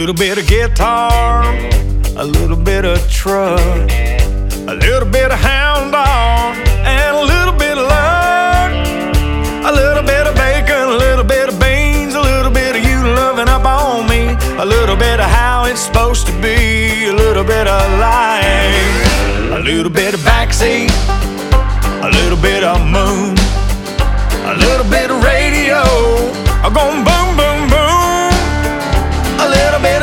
Little bit of guitar, a little bit of truck, a little bit of hound dog, and a little bit of luck. A little bit of bacon, a little bit of beans, a little bit of you loving up on me, a little bit of how it's supposed to be, a little bit of lying, a little bit of backseat, a little bit